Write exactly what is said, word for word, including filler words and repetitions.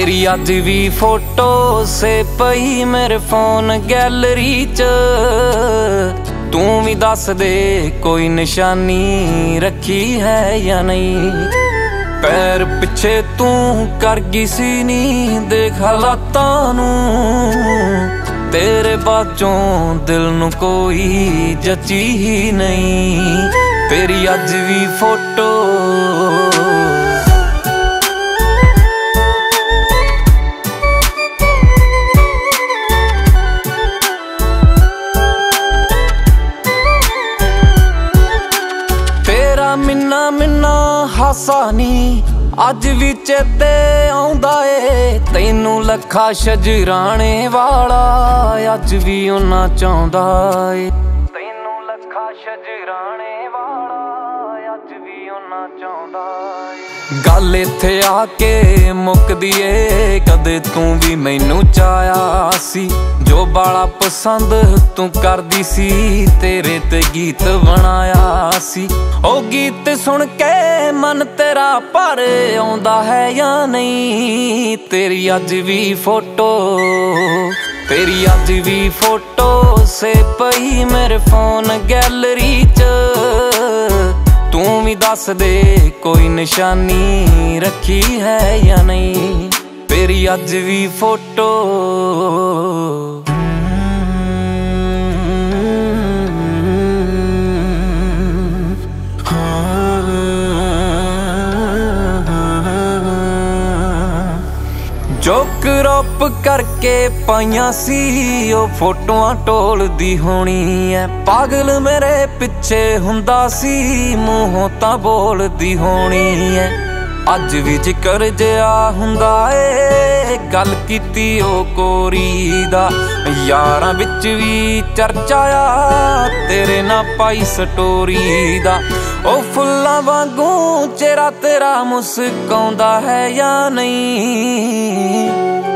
तेरी अज भी फोटो से पई मेरे फोन गैलरी च। तू भी दस दे कोई निशानी रखी है या नहीं। पैर पिछे तू कर गई सी नी देख हालातां नूं। तेरे बाचों दिल नूं कोई जची ही नहीं। तेरी अज भी फोटो मिन्ना मिन्ना हासा नी अज भी चेते आउंदा ए। तैनू लखा शजराने वाला अज भी उन्ना चाहुंदा ए। तैनू लखा शजराने वाला अज भी उन्ना चाहुंदा ए। गल इत्थे आके मुकदी ए कदे तू भी मैनू चाया सी। जो बाला पसंद तू करदी सी तेरे ते गीत बनाया सी। ओ गीत सुन के मन तेरा भर आउंदा है या नहीं। तेरी अज भी फोटो तेरी अज भी फोटो से पई मेरे फोन गैलरी च। तू भी दस दे कोई निशानी रखी है या नहीं। तेरी अज भी फोटो जो क्रॉप करके पाइया सी ओ फोटोआं टोलदी होनी है। पागल मेरे पिछे हुंदा सी मूहों तां बोलदी होनी है। अज भी जिक्र जिहा हुंदा ए गल कीती ओ कोरी दा। यारां विच भी चर्चा आ तेरे ना पाई स्टोरी दा। ओ फुल्लां वांगू चेहरा तेरा मुस्काउंदा है या नहीं।